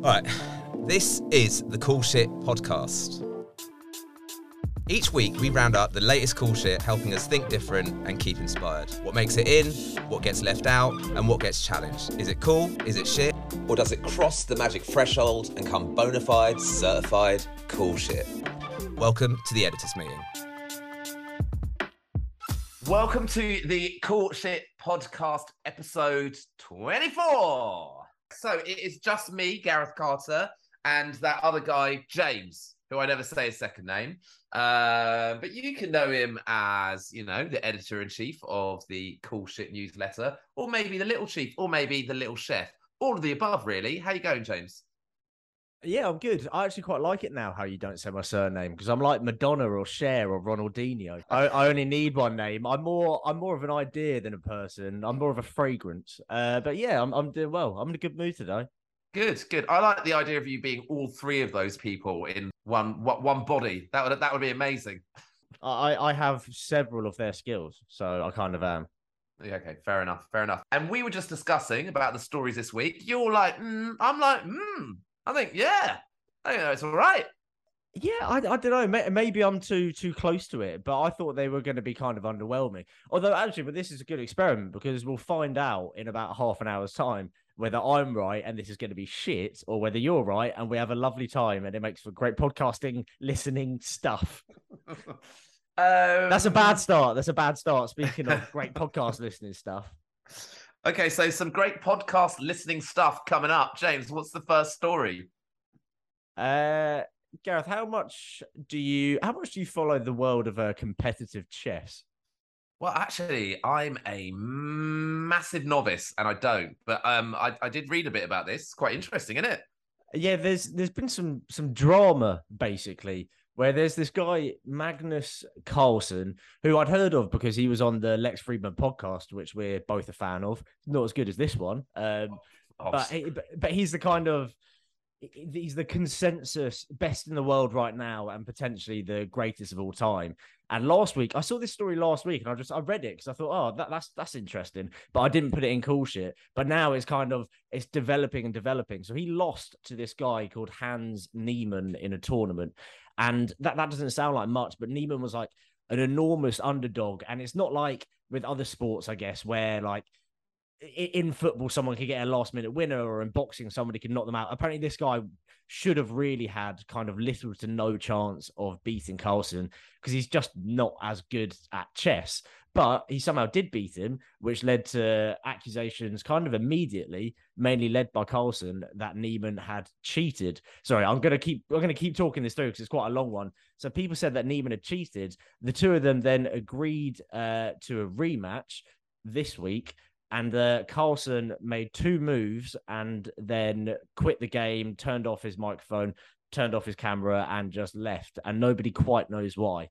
All right, this is the Cool Shit Podcast. Each week, we round up the latest cool shit, helping us think different and keep inspired. What makes it in, what gets left out, and what gets challenged. Is it cool? Is it shit? Or does it cross the magic threshold and come bona fide, certified cool shit? Welcome to the editors' meeting. Welcome to the Cool Shit Podcast, episode 24. So it is just me, Gareth Carter, and that other guy, James, who I never say his second name. But you can know him as, you know, the editor-in-chief of the Cool Shit newsletter, or maybe the little chief, or maybe the little chef. All of the above, really. How you going, James? Yeah, I'm good. I actually quite like it now how you don't say my surname, because I'm like Madonna or Cher or Ronaldinho. I only need one name. I'm more of an idea than a person. I'm more of a fragrance. But yeah, I'm doing well. I'm in a good mood today. Good. I like the idea of you being all three of those people in one body. That would be amazing. I have several of their skills, so I kind of am. Okay, fair enough. And we were just discussing about the stories this week. You're like, I'm like, I think, yeah, I think it's all right. Yeah, I don't know. Maybe I'm too close to it, but I thought they were going to be kind of underwhelming. Although, actually, but this is a good experiment because we'll find out in about half an hour's time whether I'm right and this is going to be shit, or whether you're right and we have a lovely time and it makes for great podcasting, listening stuff. That's a bad start. Speaking of great podcast listening stuff. Okay, so some great podcast listening stuff coming up. James, what's the first story? Gareth, how much do you follow the world of competitive chess? Well, actually, I'm a massive novice, and I don't. But I did read a bit about this. It's quite interesting, isn't it? Yeah, there's been some drama basically, where there's this guy Magnus Carlsen, who I'd heard of because he was on the Lex Friedman podcast, which we're both a fan of. Not as good as this one, but he's the consensus best in the world right now, and potentially the greatest of all time. And last week, I saw this story and I read it because I thought, oh, that's interesting, but I didn't put it in cool shit. But now it's developing. So he lost to this guy called Hans Niemann in a tournament, and that doesn't sound like much, but Niemann was like an enormous underdog, and it's not like with other sports, I guess, where like in football, someone could get a last minute winner, or in boxing, somebody could knock them out. Apparently, this guy should have really had kind of little to no chance of beating Carlsen because he's just not as good at chess. But he somehow did beat him, which led to accusations kind of immediately, mainly led by Carlsen, that Niemann had cheated. Sorry, I'm gonna keep talking this through because it's quite a long one. So people said that Niemann had cheated. The two of them then agreed to a rematch this week. And Carlsen made two moves and then quit the game, turned off his microphone, turned off his camera, and just left. And nobody quite knows why.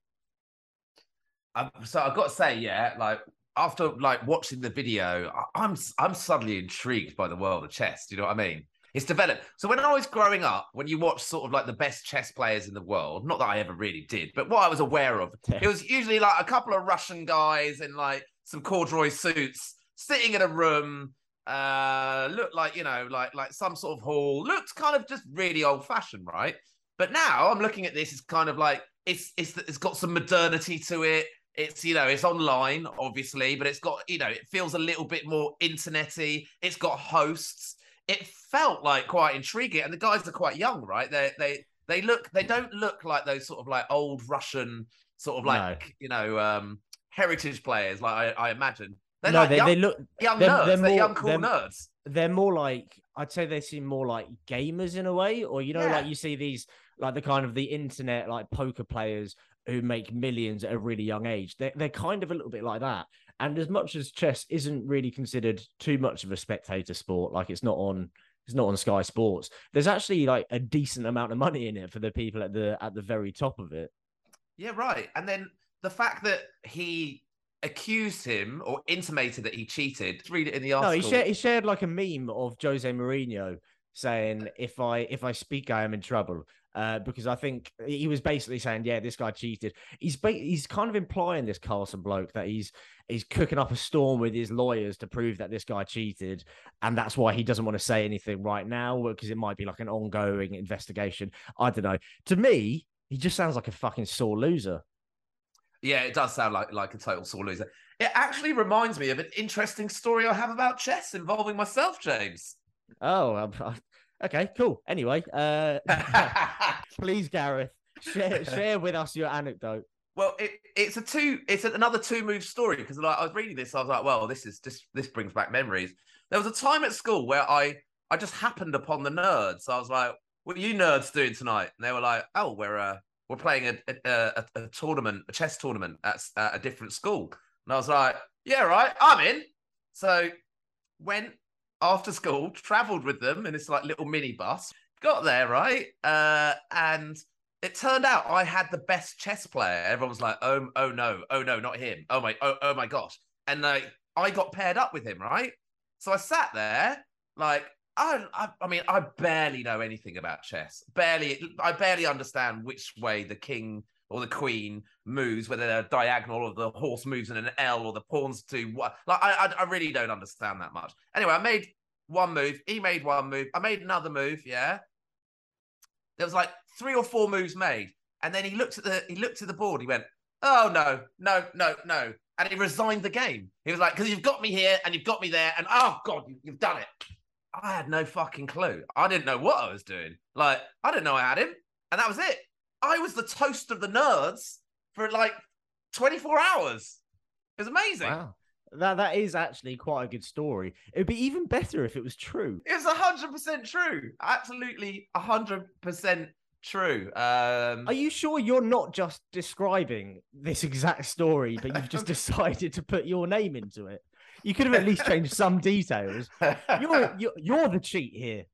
So I've got to say, yeah, like after like watching the video, I'm suddenly intrigued by the world of chess. Do you know what I mean? It's developed. So when I was growing up, when you watch sort of like the best chess players in the world, not that I ever really did, but what I was aware of, it was usually like a couple of Russian guys in like some corduroy suits, sitting in a room, looked like, you know, like some sort of hall, looked kind of just really old fashioned, right? But now I'm looking at this, it's kind of like, it's got some modernity to it. It's, you know, it's online, obviously, but it's got, you know, it feels a little bit more internet-y. It's got hosts. It felt like quite intriguing. And the guys are quite young, right? They don't look like those sort of like old Russian sort of like, you know, heritage players, like I imagine. They look young nerds. They're young, cool nerds. They're more like, I'd say they seem more like gamers in a way, or, you know, like you see these, like the kind of the internet, like poker players who make millions at a really young age. They're kind of a little bit like that. And as much as chess isn't really considered too much of a spectator sport, like it's not on Sky Sports, there's actually like a decent amount of money in it for the people at the very top of it. Yeah, right. And then the fact that he accused him or intimated that he cheated. Read it in the article. No, he shared like a meme of Jose Mourinho saying if I speak, I am in trouble. Because I think he was basically saying, yeah, this guy cheated. He's kind of implying, this Carlson bloke, that he's cooking up a storm with his lawyers to prove that this guy cheated, and that's why he doesn't want to say anything right now, because it might be like an ongoing investigation. I don't know. To me, he just sounds like a fucking sore loser. Yeah, it does sound like a total sore loser. It actually reminds me of an interesting story I have about chess involving myself, James. Oh, okay, cool. Anyway, please, Gareth, share with us your anecdote. Well, it's another two-move story, because like I was reading this, I was like, well, this brings back memories. There was a time at school where I just happened upon the nerds. I was like, what are you nerds doing tonight? And they were like, oh, we're playing a tournament, a chess tournament at a different school. And I was like, yeah, right, I'm in. So went after school, travelled with them in this like little mini bus, got there, right? And it turned out I had the best chess player. Everyone was like, oh no, not him. Oh my gosh. And I got paired up with him, right? So I sat there, like, I mean, I barely know anything about chess. I barely understand which way the king or the queen moves, whether they're diagonal or the horse moves in an L or the pawns do what. Like, I really don't understand that much. Anyway, I made one move. He made one move. I made another move. Yeah. There was like 3 or 4 moves made, and then he looked at the board. He went, "Oh no," and he resigned the game. He was like, "Because you've got me here and you've got me there, and oh god, you've done it." I had no fucking clue. I didn't know what I was doing. Like, I didn't know I had him, and that was it. I was the toast of the nerds for like 24 hours. It was amazing. Wow. That is actually quite a good story. It would be even better if it was true. It was 100% true. Absolutely 100% true. Are you sure you're not just describing this exact story, but you've just decided to put your name into it? You could have at least changed some details. You're the cheat here.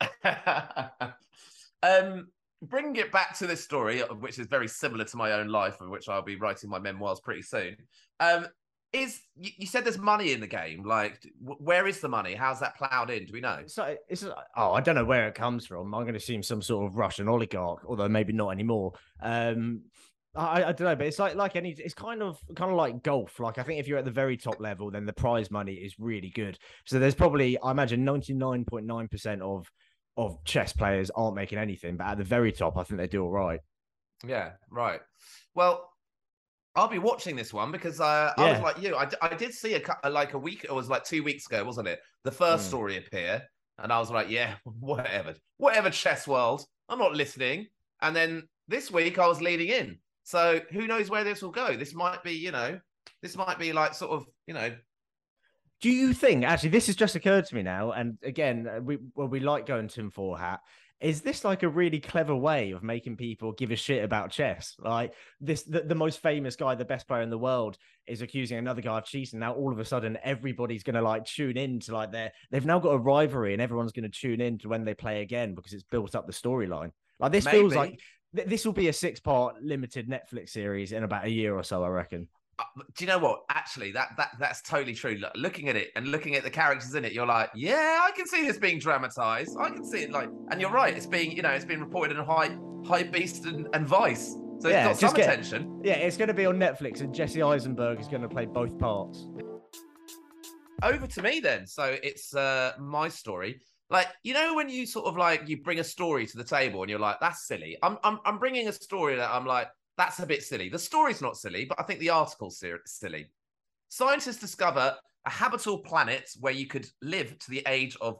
Bringing it back to this story, which is very similar to my own life, of which I'll be writing my memoirs pretty soon. You said there's money in the game. Like, where is the money? How's that ploughed in? Do we know? So I don't know where it comes from. I'm going to assume some sort of Russian oligarch, although maybe not anymore. I don't know, but it's like any. It's kind of like golf. Like, I think if you're at the very top level, then the prize money is really good. So there's probably, I imagine, 99.9% of chess players aren't making anything, but at the very top, I think they do all right. Yeah, right. Well, I'll be watching this one because I was like you. I did see a week. It was like 2 weeks ago, wasn't it? The first story appear, and I was like, yeah, whatever, chess world. I'm not listening. And then this week I was leading in. So who knows where this will go? This might be, like sort of, Do you think, actually, this has just occurred to me now, and again, we like going tinfoil hat. Is this like a really clever way of making people give a shit about chess? Like the most famous guy, the best player in the world, is accusing another guy of cheating. Now all of a sudden, everybody's going to like tune in to like they've now got a rivalry, and everyone's going to tune in to when they play again because it's built up the storyline. Like this feels like this will be a 6-part limited Netflix series in about a year or so, I reckon. Do you know what? Actually, that's totally true. Looking at it and looking at the characters in it, you're like, yeah, I can see this being dramatized. I can see it and you're right. It's being, it's being reported in High Beast and Vice. So it's got some attention. Yeah, it's going to be on Netflix, and Jesse Eisenberg is going to play both parts. Over to me then. So it's my story. Like, when you sort of like you bring a story to the table and you're like, that's silly. I'm bringing a story that I'm like, that's a bit silly. The story's not silly, but I think the article's silly. Scientists discover a habitable planet where you could live to the age of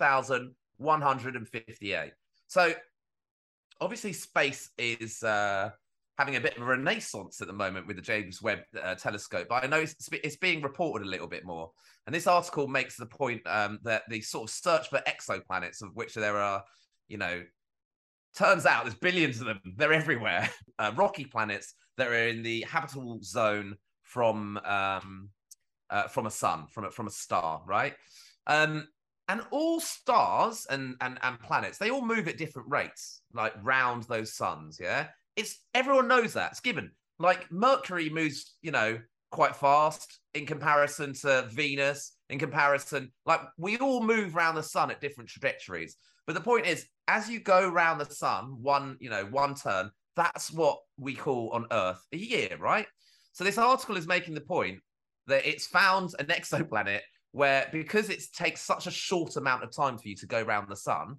3,158. So obviously space is having a bit of a renaissance at the moment with the James Webb telescope, but I know it's being reported a little bit more. And this article makes the point that the sort of search for exoplanets, of which there are, turns out there's billions of them. They're everywhere. Rocky planets that are in the habitable zone from a sun, from a star, right? And all stars and planets, they all move at different rates, like round those suns. Yeah, everyone knows that. It's given. Like Mercury moves, quite fast in comparison to Venus. In comparison, like we all move around the sun at different trajectories. But the point is, as you go around the sun, one turn, that's what we call on Earth a year, right? So this article is making the point that it's found an exoplanet where, because it takes such a short amount of time for you to go around the sun,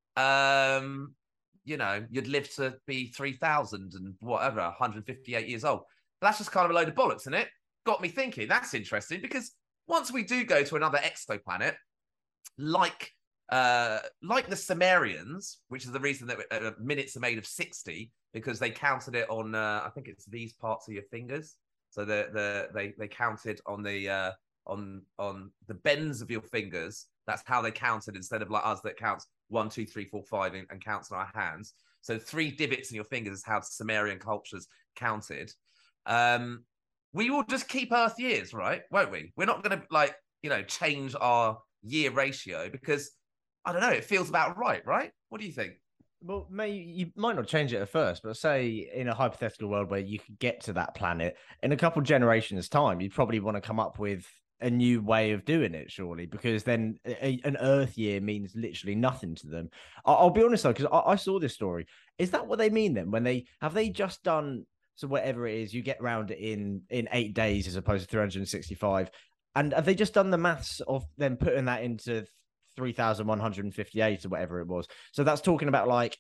you'd live to be 3,000 and whatever, 158 years old. But that's just kind of a load of bollocks, isn't it? Got me thinking, that's interesting, because once we do go to another exoplanet, like the Sumerians, which is the reason that minutes are made of 60, because they counted it on, I think it's these parts of your fingers. So they counted on the bends of your fingers. That's how they counted, instead of like us that counts 1, 2, 3, 4, 5 and counts on our hands. So 3 divots in your fingers is how Sumerian cultures counted. We will just keep Earth years, right? Won't we? We're not going to change our year ratio, because I don't know, it feels about right? What do you think? Well, you might not change it at first, but say in a hypothetical world where you could get to that planet in a couple generations' time, you'd probably want to come up with a new way of doing it, surely, because then an Earth year means literally nothing to them. I'll be honest though, because I saw this story. Is that what they mean then? When they just done, so whatever it is, you get around it in 8 days as opposed to 365, and have they just done the maths of then putting that into 3,158 or whatever it was? So that's talking about like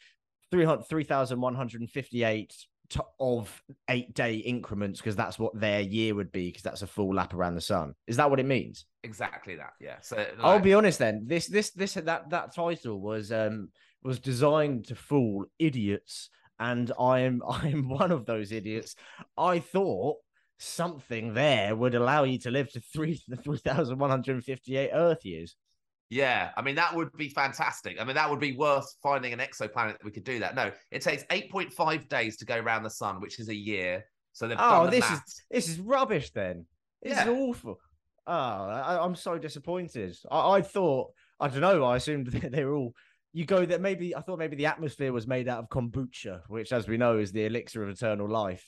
3,158 of 8-day increments, because that's what their year would be, because that's a full lap around the sun. Is that what it means? Exactly that. Yeah. So I'll be honest then. That title was designed to fool idiots, and I'm one of those idiots. I thought something there would allow you to live to 3,158 Earth years. Yeah, I mean, that would be fantastic. I mean, that would be worth finding an exoplanet that we could do that. No, it takes 8.5 days to go around the sun, which is a year. So they've done the maths. This is rubbish then. This is awful. Oh, I'm so disappointed. I thought, I don't know, I assumed they were all, you go that maybe, I thought maybe the atmosphere was made out of kombucha, which, as we know, is the elixir of eternal life.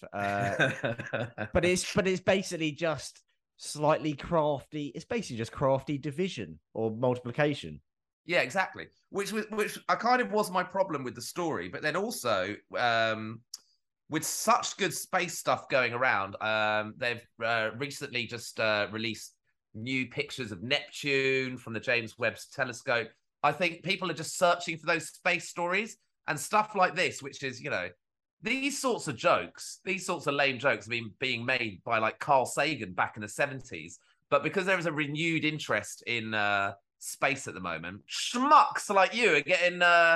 But it's basically just slightly crafty. It's basically just crafty division or multiplication. Yeah, exactly. Which I kind of was my problem with the story, but then also with such good space stuff going around, they've recently just released new pictures of Neptune from the James Webb Telescope. I think people are just searching for those space stories and stuff like this, which is, these sorts of jokes, these sorts of lame jokes have been being made by like Carl Sagan back in the 70s. But because there is a renewed interest in space at the moment, schmucks like you are getting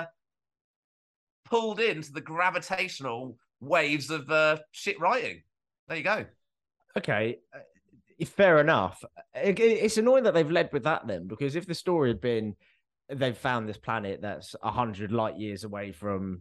pulled into the gravitational waves of shit writing. There you go. Okay, fair enough. It's annoying that they've led with that then, because if the story had been they've found this planet that's 100 light years away from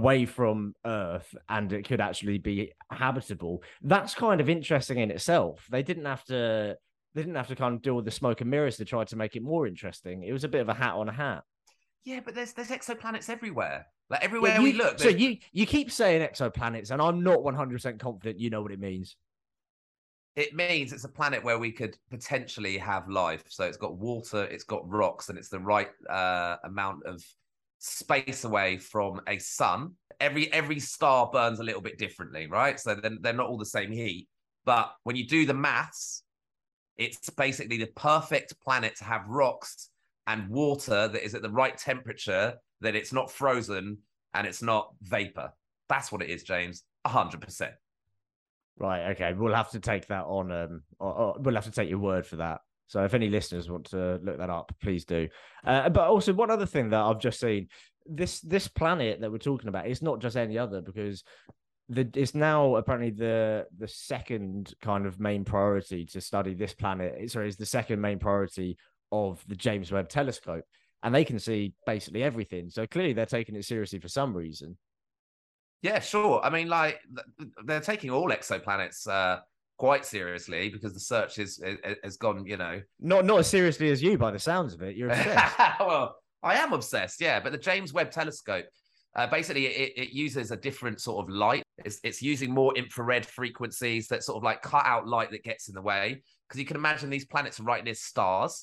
Earth and it could actually be habitable, that's kind of interesting in itself. They didn't have to kind of deal with the smoke and mirrors to try to make it more interesting. It was a bit of a hat on a hat. Yeah, but there's exoplanets everywhere. Like everywhere we look. So you keep saying exoplanets, and I'm not 100% confident you know what it means. It means it's a planet where we could potentially have life. So it's got water, it's got rocks, and it's the right amount of space away from a sun. Every star burns a little bit differently, right? So then they're not all the same heat. But when you do the maths, it's basically the perfect planet to have rocks and water that is at the right temperature, that it's not frozen and it's not vapor. That's what it is, James. 100%. Right. Okay. We'll have to take that on. We'll have to take your word for that. So if any listeners want to look that up, please do. But also, one other thing that I've just seen, this planet that we're talking about is not just any other, because it's now apparently the second kind of main priority to study this planet. Sorry, is the second main priority of the James Webb Telescope, and they can see basically everything. So clearly, they're taking it seriously for some reason. Yeah, sure. I mean, like, they're taking all exoplanets quite seriously, because the search has gone, Not as seriously as you, by the sounds of it. You're obsessed. Well, I am obsessed, yeah. But the James Webb Telescope, basically, it uses a different sort of light. It's using more infrared frequencies that sort of like cut out light that gets in the way. Because you can imagine these planets are right near stars.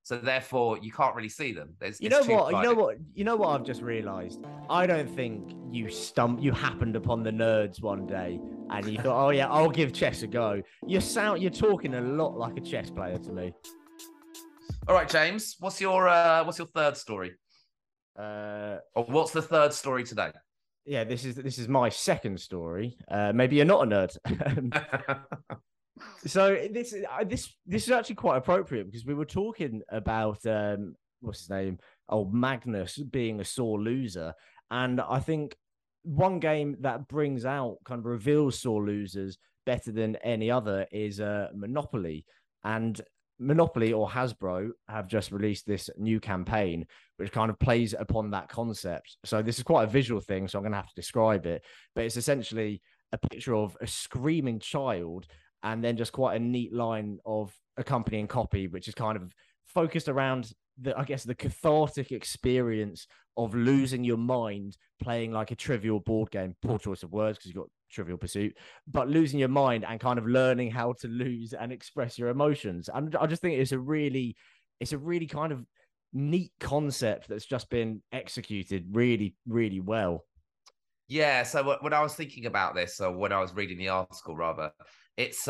So therefore, you can't really see them. You know what I've just realised. I don't think you happened upon the nerds one day and you thought, oh yeah, I'll give chess a go. You're talking a lot like a chess player to me. All right, James, what's your third story? Or what's the third story today? Yeah, this is my second story. Maybe you're not a nerd. So this is actually quite appropriate because we were talking about what's his name? Oh, Magnus being a sore loser, and I think one game that brings out kind of reveals sore losers better than any other is Monopoly, and Monopoly or Hasbro have just released this new campaign which kind of plays upon that concept. So this is quite a visual thing, so I'm going to have to describe it, but it's essentially a picture of a screaming child and then just quite a neat line of accompanying copy, which is kind of focused around the cathartic experience of losing your mind playing like a trivial board game. Poor choice of words because you've got Trivial Pursuit, but losing your mind and kind of learning how to lose and express your emotions. And I just think it's a really kind of neat concept that's just been executed really, really well. Yeah. So when I was thinking about this, or when I was reading the article, rather, it's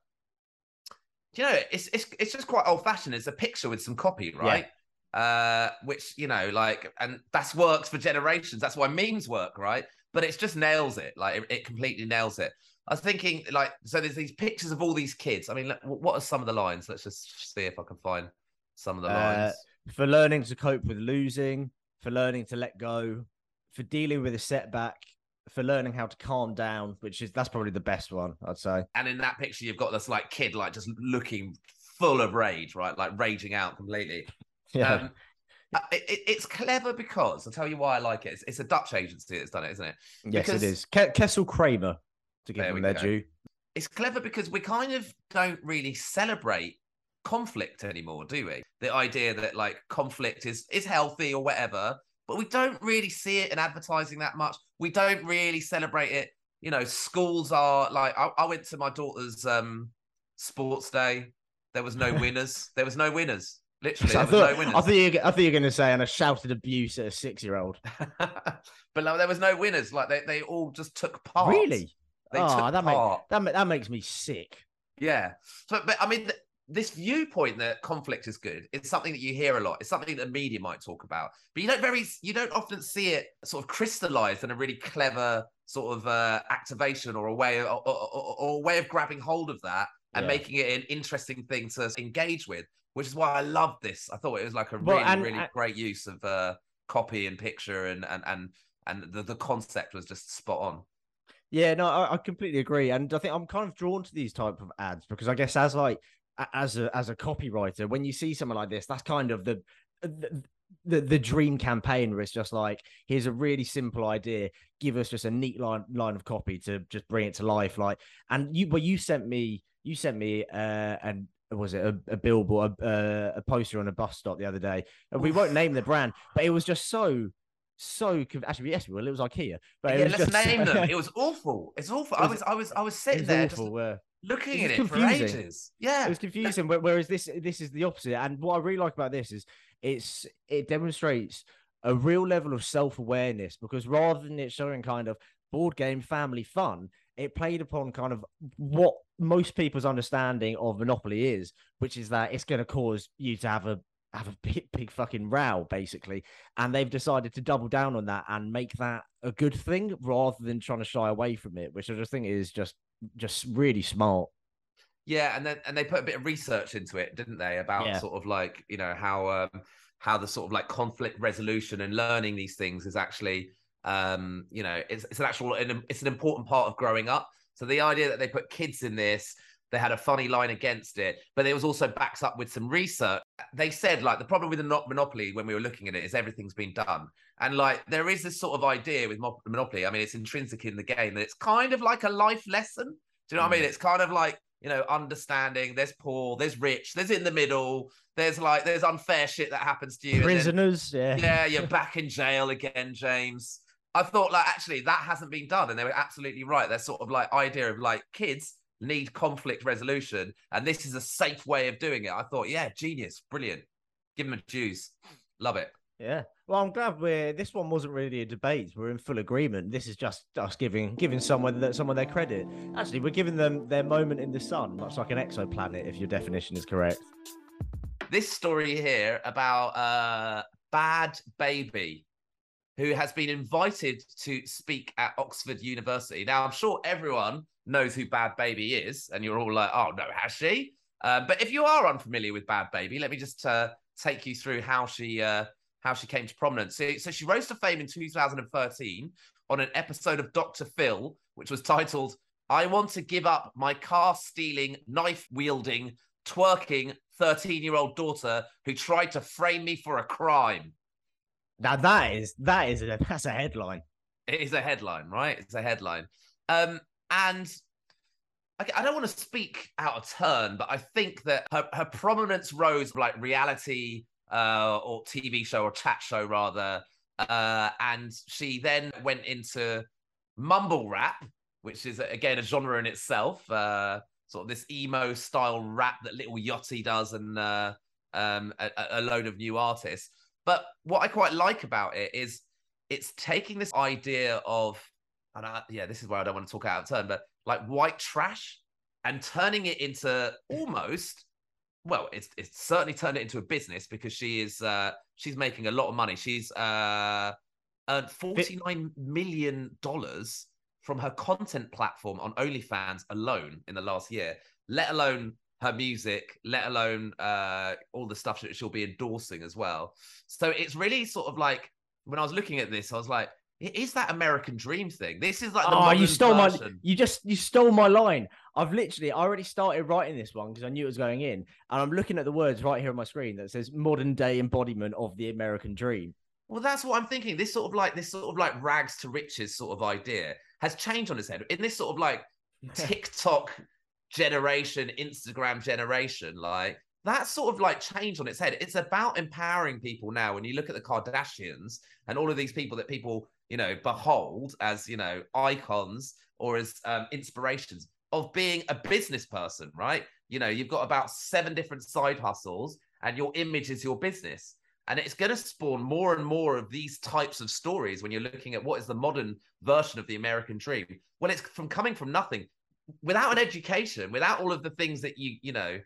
it's just quite old fashioned. It's a picture with some copy, right? Yeah. Which, and that's works for generations. That's why memes work, right? But it just nails it. Like it completely nails it. I was thinking, so there's these pictures of all these kids. I mean, what are some of the lines? Let's just see if I can find some of the lines. For learning to cope with losing, for learning to let go, for dealing with a setback, for learning how to calm down, that's probably the best one, I'd say. And in that picture, you've got this kid just looking full of rage, right? Like raging out completely. Yeah. It's clever because I'll tell you why I like it. It's a Dutch agency that's done it, isn't it? Yes, it is. Kessel Kramer, to give them their due. It's clever because we kind of don't really celebrate conflict anymore, do we? The idea that conflict is healthy or whatever, but we don't really see it in advertising that much. We don't really celebrate it. Schools are I went to my daughter's sports day. There was no winners. There was no winners. Literally, there was no winners. I thought you were going to say, and I shouted abuse at a 6-year-old. But there was no winners. They all just took part. Really? They took part. That makes me sick. Yeah. But I mean, this viewpoint that conflict is good, it's something that you hear a lot. It's something that media might talk about, but you don't often see it sort of crystallized in a really clever sort of activation or a way of grabbing hold of that and making it an interesting thing to engage with, which is why I love this. I thought it was a really great use of copy and picture and the concept was just spot on. Yeah, no, I completely agree. And I think I'm kind of drawn to these type of ads because I guess as a copywriter, when you see something like this, that's kind of the dream campaign where it's just here's a really simple idea, give us just a neat line of copy to just bring it to life. And you sent me and was it a billboard, a poster on a bus stop the other day, and we won't name the brand, but it was just so actually, yes, we will. It was IKEA. But let's name them. It was awful. It's awful. I was sitting there looking at it for ages. Yeah, it was confusing. Whereas this is the opposite. And what I really like about this is it demonstrates a real level of self-awareness because rather than it showing kind of board game family fun, it played upon kind of what most people's understanding of Monopoly is, which is that it's going to cause you to have a big fucking row, basically. And they've decided to double down on that and make that a good thing rather than trying to shy away from it, which I just think is just really smart. Yeah, and they put a bit of research into it, didn't they? About sort of how the sort of conflict resolution and learning these things is actually it's an important part of growing up. So the idea that they put kids in this, they had a funny line against it, but it was also backed up with some research. They said the problem with the Monopoly when we were looking at it is everything's been done. And there is this sort of idea with Monopoly. I mean, it's intrinsic in the game that it's kind of like a life lesson. Do you know what I mean? It's kind of understanding there's poor, there's rich, there's in the middle, there's unfair shit that happens to you. Prisoners, Yeah, you're back in jail again, James. I thought actually that hasn't been done. And they were absolutely right. There's sort of idea of kids need conflict resolution. And this is a safe way of doing it. I thought, yeah, genius, brilliant. Give him a juice. Love it. Yeah. Well, I'm glad this one wasn't really a debate. We're in full agreement. This is just us giving someone their credit. Actually, we're giving them their moment in the sun, much like an exoplanet, if your definition is correct. This story here about Bhad Bhabie, who has been invited to speak at Oxford University. Now, I'm sure everyone knows who Bhad Bhabie is, and you're all like, oh, no, has she? But if you are unfamiliar with Bhad Bhabie, let me just take you through how she came to prominence. So she rose to fame in 2013 on an episode of Dr. Phil, which was titled, I Want to Give Up My Car-Stealing, Knife-Wielding, Twerking 13-year-old daughter who tried to frame me for a crime. Now that's a headline. It is a headline, right? It's a headline. And I don't want to speak out of turn, but I think that her prominence rose like reality or TV show or chat show rather. And she then went into mumble rap, which is again a genre in itself. Sort of this emo style rap that Little Yachty does, and a load of new artists. But what I quite like about it is it's taking this idea of, this is where I don't want to talk out of turn, but like white trash, and turning it into almost, well, it's certainly turned it into a business, because she's making a lot of money. She's earned $49 million from her content platform on OnlyFans alone in the last year, let alone her music, let alone all the stuff that she'll be endorsing as well. So it's really sort of like, when I was looking at this, I was like, it is that American dream thing. This is like the modern version. You stole my line. I already started writing this one because I knew it was going in, and I'm looking at the words right here on my screen that says modern day embodiment of the American dream. Well, that's what I'm thinking. This sort of like rags to riches sort of idea has changed on its head in this sort of like TikTok generation, Instagram generation. Like that sort of like changed on its head. It's about empowering people now. When you look at the Kardashians and all of these people that people, behold as, icons or as inspirations of being a business person, right? You've got about 7 different side hustles and your image is your business. And it's going to spawn more and more of these types of stories when you're looking at what is the modern version of the American dream. Well, it's coming from nothing, without an education, without all of the things that you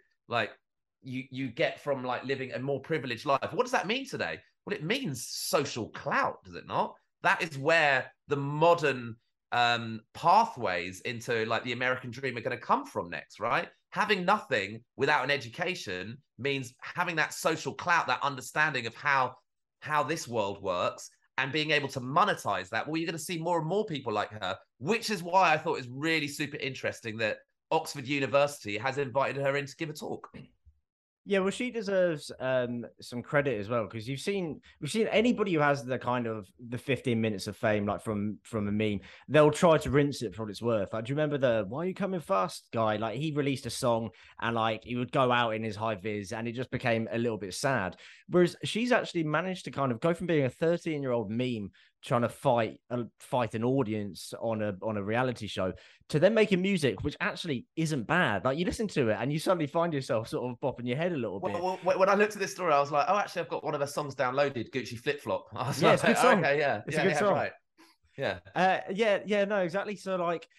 get from like living a more privileged life. What does that mean today? Well, it means social clout, does it not? That is where the modern pathways into like the American dream are going to come from next, right? Having nothing without an education means having that social clout, that understanding of how this world works, and being able to monetize that. Well, you're going to see more and more people like her, which is why I thought it was really super interesting that Oxford University has invited her in to give a talk. Yeah, well, she deserves some credit as well, because we've seen anybody who has the kind of the 15 minutes of fame, like from a meme, they'll try to rinse it for what it's worth. Like, do you remember the "Why Are You Coming Fast" guy? Like, he released a song and like he would go out in his high vis, and it just became a little bit sad. Whereas she's actually managed to kind of go from being a 13-year-old meme trying to fight an audience on a reality show to then making music, which actually isn't bad. Like, you listen to it and you suddenly find yourself sort of bopping your head a little bit. Well, when I looked at this story, I was like, oh, actually, I've got one of her songs downloaded, Gucci Flip Flop. It's a good song. Okay, yeah. It's a good song. Right. Yeah. No, exactly. So like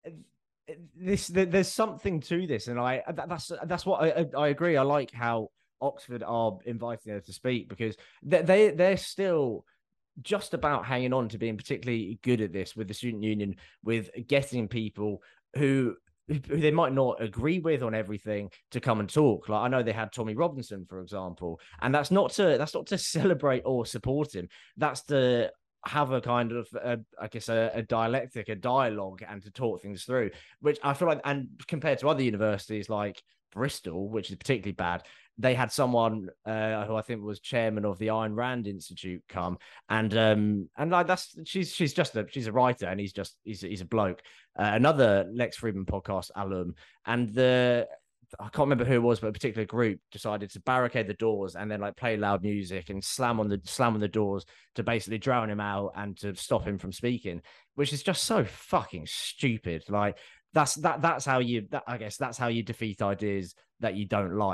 there's something to this. And that's what I agree. I like how Oxford are inviting her to speak, because they're still just about hanging on to being particularly good at this with the student union, with getting people who they might not agree with on everything to come and talk. Like, I know they had Tommy Robinson, for example, and that's not to celebrate or support him. That's to have a kind of a dialectic, a dialogue, and to talk things through, which I feel like, and compared to other universities like Bristol, which is particularly bad, they had someone who I think was chairman of the Ayn Rand Institute come, and like she's a writer, and he's a bloke. Another Lex Fridman podcast alum, and I can't remember who it was, but a particular group decided to barricade the doors and then like play loud music and slam on the doors to basically drown him out and to stop him from speaking, which is just so fucking stupid. Like, that's how you defeat ideas that you don't like.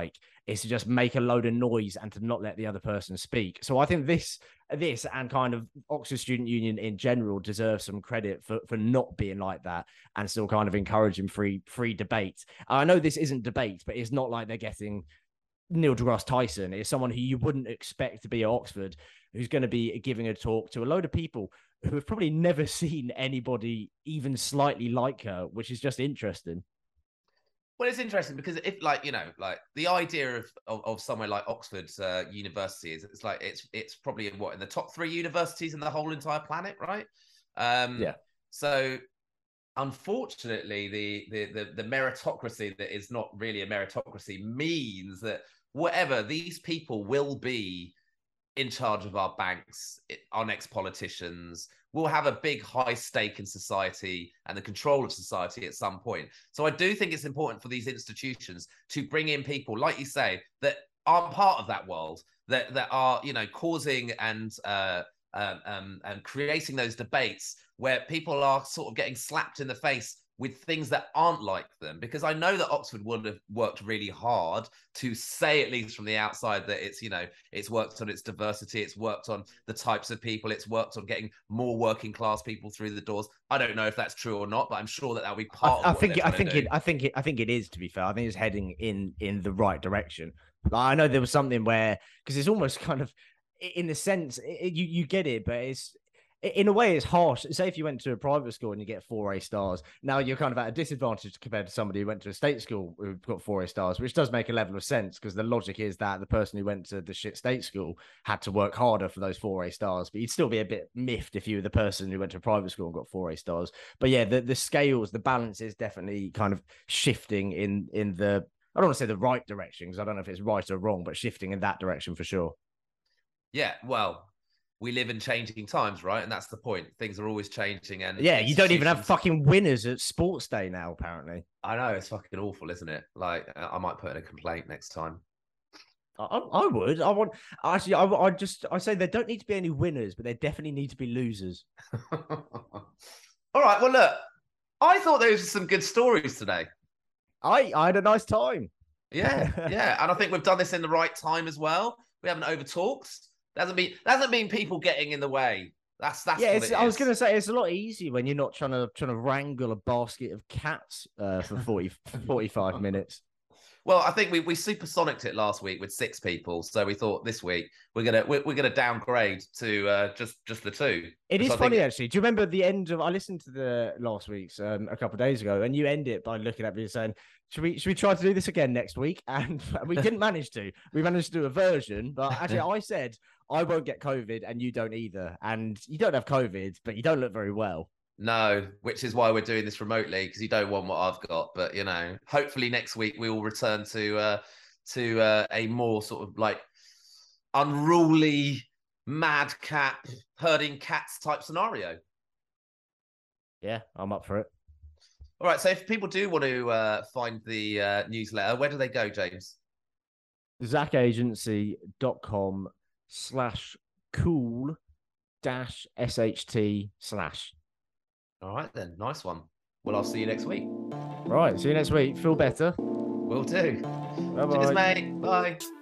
is to just make a load of noise and to not let the other person speak. So I think this and kind of Oxford Student Union in general deserves some credit for not being like that and still kind of encouraging free debate. I know this isn't debate, but it's not like they're getting Neil deGrasse Tyson. It's someone who you wouldn't expect to be at Oxford, who's going to be giving a talk to a load of people who have probably never seen anybody even slightly like her, which is just interesting. Well, it's interesting because if, like, you know, like the idea of somewhere like Oxford University is, it's probably in the top 3 universities in the whole entire planet, right? Yeah. So, unfortunately, the meritocracy that is not really a meritocracy means that whatever, these people will be in charge of our banks, our next politicians, will have a big high stake in society and the control of society at some point. So I do think it's important for these institutions to bring in people, like you say, that aren't part of that world, that are, you know, causing and creating those debates where people are sort of getting slapped in the face with things that aren't like them. Because I know that Oxford would have worked really hard to say, at least from the outside, that it's, you know, it's worked on its diversity, it's worked on the types of people, it's worked on getting more working class people through the doors. I don't know if that's true or not, but I'm sure that that'll be part of what I think it is, to be fair. I think it's heading in the right direction. I know there was something where, because it's almost kind of, in the sense, you get it, but it's, in a way, it's harsh. Say if you went to a private school and you get 4 A stars, now you're kind of at a disadvantage compared to somebody who went to a state school who got 4 A stars, which does make a level of sense, because the logic is that the person who went to the shit state school had to work harder for those 4 A stars. But you'd still be a bit miffed if you were the person who went to a private school and got 4 A stars. But yeah, the scales, the balance is definitely kind of shifting in the, I don't want to say the right direction, because I don't know if it's right or wrong, but shifting in that direction for sure. Yeah, well, we live in changing times, right? And that's the point. Things are always changing. And yeah, you don't even have fucking winners at sports day now, apparently. I know, it's fucking awful, isn't it? Like, I might put in a complaint next time. I would. I want, actually, I say there don't need to be any winners, but there definitely need to be losers. All right, well, look, I thought there was some good stories today. I had a nice time. Yeah, yeah. And I think we've done this in the right time as well. We haven't over talked. Doesn't mean people getting in the way. That's yeah. What it is. I was going to say it's a lot easier when you're not trying to wrangle a basket of cats for 45 minutes. Well, I think we supersonicked it last week with 6 people, so we thought this week we're gonna downgrade to just the 2. It is funny actually. Do you remember the end of? I listened to the last week's a couple of days ago, and you end it by looking at me and saying, Should we try to do this again next week? And we didn't manage to. We managed to do a version, but actually I said I won't get COVID and you don't either. And you don't have COVID, but you don't look very well. No, which is why we're doing this remotely, because you don't want what I've got. But, you know, hopefully next week we will return to a more sort of like unruly, madcap, herding cats type scenario. Yeah, I'm up for it. All right, so if people do want to find the newsletter, where do they go, James? zachagency.com/cool-sht/. All right, then. Nice one. Well, I'll see you next week. Right, see you next week. Feel better. Will do. Bye-bye. Cheers, mate. Bye.